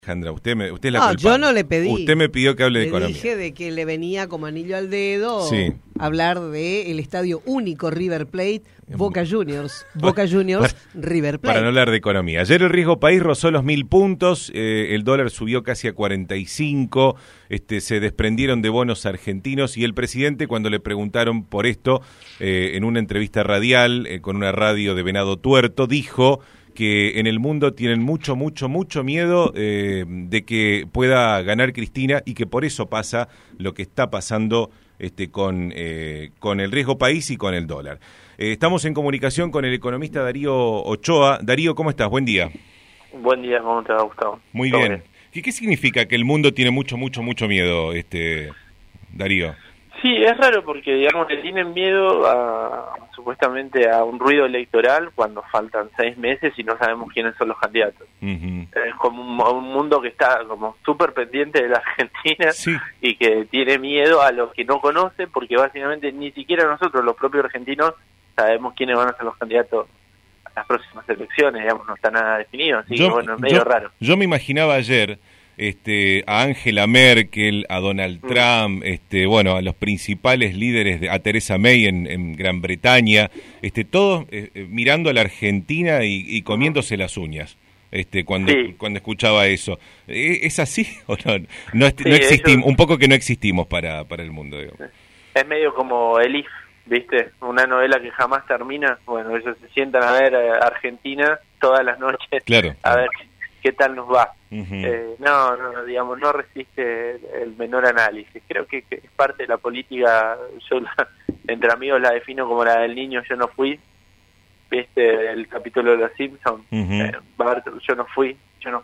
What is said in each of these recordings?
Alejandra, usted es la No, culpable. yo no le pedí. Usted me pidió que hable de Le economía. dije de que le venía como anillo al dedo Sí. hablar de el estadio único River Plate, Boca Juniors. Boca Juniors, River Plate. Para no hablar de economía. Ayer el riesgo país rozó los 1.000 puntos, el dólar subió casi a 45, se desprendieron de bonos argentinos y el presidente, cuando le preguntaron por esto en una entrevista radial con una radio de Venado Tuerto, dijo que en el mundo tienen mucho miedo de que pueda ganar Cristina y que por eso pasa lo que está pasando con el riesgo país y con el dólar. Estamos en comunicación con el economista Darío Ochoa. Darío, ¿cómo estás? Buen día. Buen día, ¿cómo te va, Gustavo? Muy bien. ¿Qué significa que el mundo tiene mucho miedo, Darío? Sí, es raro porque, digamos, le tienen miedo supuestamente a un ruido electoral cuando faltan 6 meses y no sabemos quiénes son los candidatos. Uh-huh. Es como un mundo que está como súper pendiente de la Argentina, sí, y que tiene miedo a los que no conoce, porque básicamente ni siquiera nosotros, los propios argentinos, sabemos quiénes van a ser los candidatos a las próximas elecciones, digamos, no está nada definido, así que bueno, es medio raro. Yo me imaginaba ayer a Angela Merkel, a Donald Trump, bueno, a los principales líderes, a Theresa May en Gran Bretaña, todos mirando a la Argentina y comiéndose las uñas. Cuando escuchaba eso. ¿Es así o no? No existimos, un poco que no existimos para el mundo, digamos. Es medio como Elif, ¿viste? Una novela que jamás termina. Bueno, ellos se sientan a ver Argentina todas las noches, claro, a ver qué tal nos va. Uh-huh. No, digamos, no resiste el menor análisis. Creo que es parte de la política. Yo entre amigos la defino como la del niño yo no fui. ¿Viste el capítulo de Los Simpsons? Uh-huh. Yo no fui.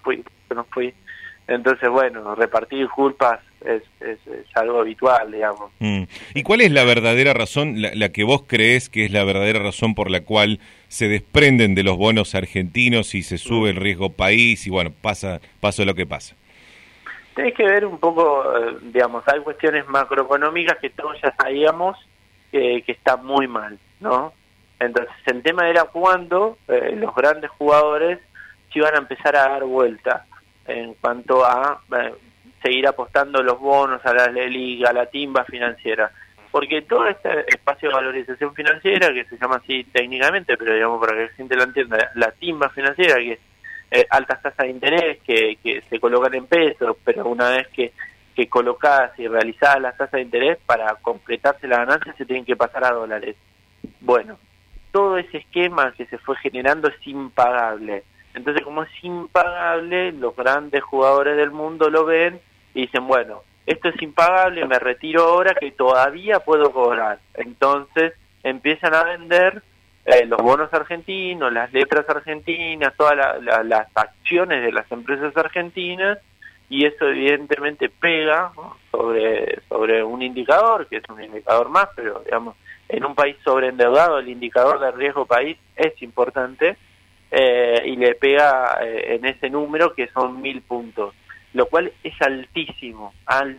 Entonces, bueno, repartir culpas es algo habitual, digamos. ¿Y cuál es la verdadera razón, la que vos creés que es la verdadera razón por la cual se desprenden de los bonos argentinos y se sube el riesgo país y bueno, pasa lo que pasa? Tenés que ver un poco, digamos, hay cuestiones macroeconómicas que todos ya sabíamos que están muy mal, ¿no? Entonces el tema era cuándo los grandes jugadores se iban a empezar a dar vuelta en cuanto a seguir apostando los bonos a la liga, a la timba financiera, porque todo este espacio de valorización financiera, que se llama así técnicamente, pero digamos para que la gente lo entienda, la timba financiera, que es altas tasas de interés que se colocan en pesos, pero una vez que colocadas y realizadas las tasas de interés, para completarse la ganancia se tienen que pasar a dólares. Bueno, todo ese esquema que se fue generando es impagable. Entonces, como es impagable, los grandes jugadores del mundo lo ven y dicen, bueno, esto es impagable, me retiro ahora que todavía puedo cobrar. Entonces, empiezan a vender los bonos argentinos, las letras argentinas, todas las acciones de las empresas argentinas, y eso evidentemente pega, ¿no?, sobre un indicador, que es un indicador más, pero digamos, en un país sobreendeudado el indicador de riesgo país es importante, y le pega en ese número que son 1.000 puntos, lo cual es altísimo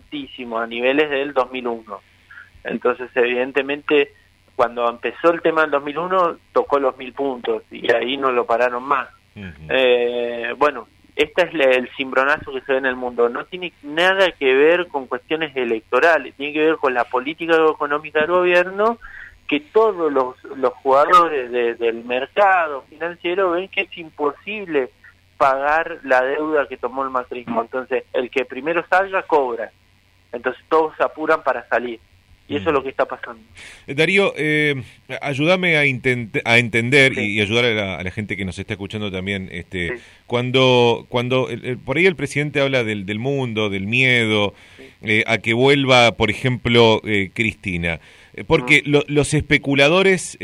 a niveles del 2001. Entonces, evidentemente, cuando empezó el tema del 2001, tocó los 1.000 puntos y ahí no lo pararon más. Uh-huh. Bueno, este es el cimbronazo que se ve en el mundo. No tiene nada que ver con cuestiones electorales, tiene que ver con la política económica del gobierno, que todos los jugadores del mercado financiero ven que es imposible pagar la deuda que tomó el macrismo. Entonces, el que primero salga, cobra. Entonces, todos se apuran para salir. Y eso es lo que está pasando. Darío, ayúdame a entender sí, y ayudar a la gente que nos está escuchando también. Sí. Cuando por ahí el presidente habla del mundo, del miedo, sí, a que vuelva, por ejemplo, Cristina. Porque los especuladores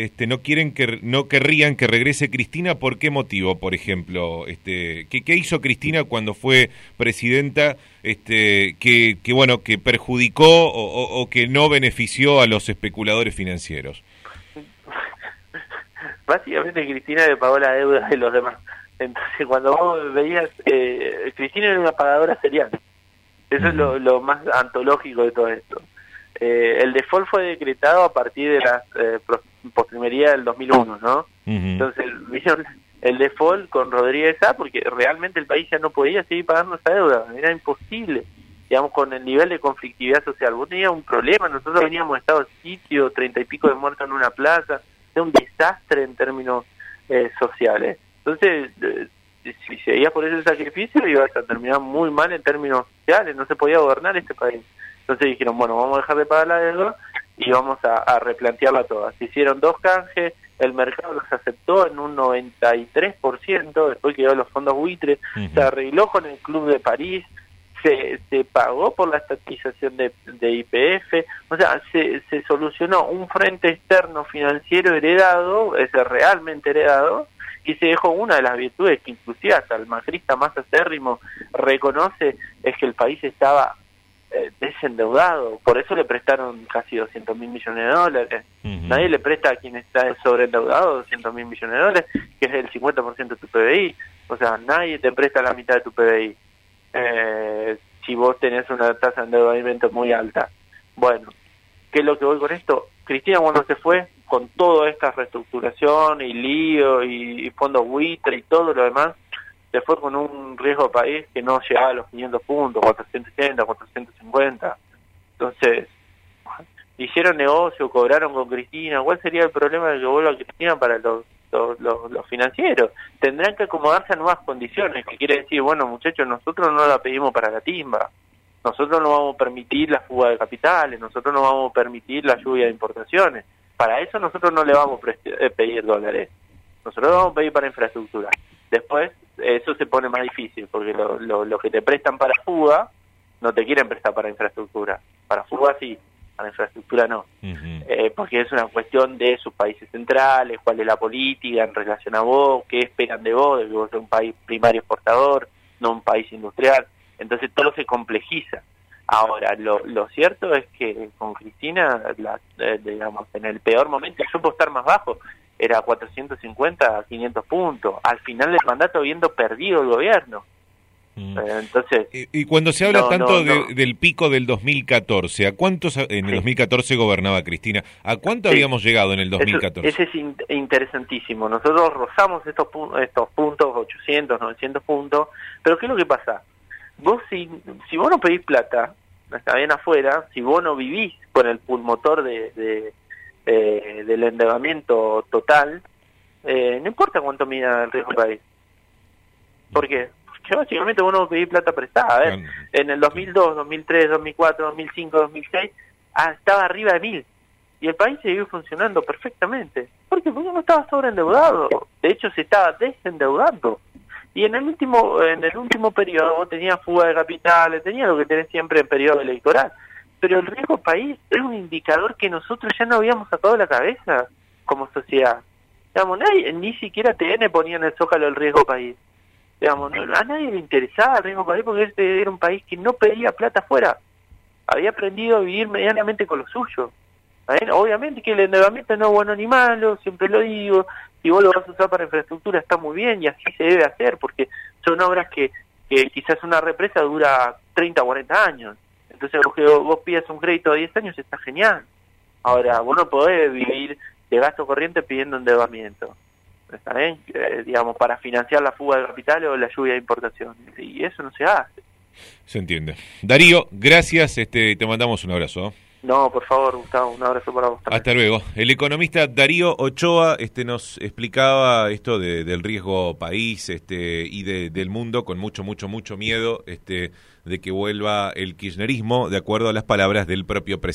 no querrían que regrese Cristina. ¿Por qué motivo, por ejemplo? ¿Qué hizo Cristina cuando fue presidenta que perjudicó o que no benefició a los especuladores financieros? Básicamente Cristina le pagó la deuda de los demás. Entonces cuando vos veías, Cristina era una pagadora serial. Eso es lo más antológico de todo esto. El default fue decretado a partir de la postrimería del 2001, ¿no? Uh-huh. Entonces, el default con Rodríguez A, porque realmente el país ya no podía seguir pagando esa deuda, era imposible, digamos, con el nivel de conflictividad social. Vos tenías un problema, nosotros veníamos de estado de sitio, 30 y pico de muertos en una plaza, era un desastre en términos sociales. Entonces, si seguías por ese sacrificio, ibas a terminar muy mal en términos sociales, no se podía gobernar este país. Entonces dijeron, bueno, vamos a dejar de pagar la deuda y vamos a replantearla toda. Se hicieron 2 canjes, el mercado los aceptó en un 93%, después quedó los fondos buitres, se arregló con el Club de París, se pagó por la estatización de YPF, o sea, se solucionó un frente externo financiero heredado, realmente heredado, y se dejó una de las virtudes que inclusive hasta el macrista más acérrimo reconoce, es que el país estaba desendeudado, por eso le prestaron casi 200.000 millones de dólares. Nadie le presta a quien está sobreendeudado 200.000 millones de dólares, que es el 50% de tu PBI, o sea, nadie te presta la mitad de tu PBI. Si vos tenés una tasa de endeudamiento muy alta. Bueno, ¿qué es lo que voy con esto? Cristina, cuando se fue con toda esta reestructuración y lío y fondos buitre y todo lo demás, se fue con un riesgo país que no llegaba a los 500 puntos, 470, 450. Entonces, hicieron negocio, cobraron con Cristina. ¿Cuál sería el problema de que vuelva Cristina para los financieros? Tendrán que acomodarse a nuevas condiciones, que quiere decir, bueno, muchachos, nosotros no la pedimos para la timba, nosotros no vamos a permitir la fuga de capitales, nosotros no vamos a permitir la lluvia de importaciones, para eso nosotros no le vamos a pedir dólares, nosotros lo vamos a pedir para infraestructura. Después eso se pone más difícil, porque lo que te prestan para fuga no te quieren prestar para infraestructura, para fuga sí, para infraestructura no, porque es una cuestión de sus países centrales, cuál es la política en relación a vos, qué esperan de vos, de que vos seas un país primario exportador, no un país industrial. Entonces todo se complejiza. Ahora, lo cierto es que con Cristina, digamos, en el peor momento, supo estar más bajo, era 450 a 500 puntos, al final del mandato habiendo perdido el gobierno. Entonces, y cuando se habla del pico del 2014, ¿a cuántos en el 2014 gobernaba Cristina? ¿A cuánto habíamos llegado en el 2014? Ese es interesantísimo. Nosotros rozamos estos puntos, 800, 900 puntos, pero ¿qué es lo que pasa? Vos si vos no pedís plata, está bien afuera, si vos no vivís con el pulmotor del endeudamiento total, no importa cuánto mida el riesgo del país. ¿Por qué? Que básicamente vos no pedís plata prestada. A ver, en el 2002, 2003, 2004, 2005, 2006, estaba arriba de 1000. Y el país siguió funcionando perfectamente. ¿Por qué? Porque no estaba sobreendeudado. De hecho, se estaba desendeudando. Y en el último periodo vos tenías fuga de capitales, tenías lo que tenés siempre en periodo electoral. Pero el riesgo país es un indicador que nosotros ya no habíamos sacado de la cabeza como sociedad. Digamos, ni siquiera TN ponía en el zócalo el riesgo país. Digamos, a nadie le interesaba el riesgo país porque este era un país que no pedía plata afuera. Había aprendido a vivir medianamente con lo suyo. Obviamente que el endeudamiento no es bueno ni malo, siempre lo digo. Si vos lo vas a usar para infraestructura está muy bien y así se debe hacer porque son obras que quizás una represa dura 30 o 40 años. Entonces vos pidas un crédito de 10 años está genial. Ahora, vos no podés vivir de gasto corriente pidiendo endeudamiento. ¿Está bien? Digamos, para financiar la fuga de capitales o la lluvia de importación. Y eso no se hace. Se entiende. Darío, gracias, te mandamos un abrazo. No, por favor, Gustavo, un abrazo para vos también. Hasta luego. El economista Darío Ochoa nos explicaba esto del riesgo país y del mundo con mucho miedo de que vuelva el kirchnerismo, de acuerdo a las palabras del propio presidente.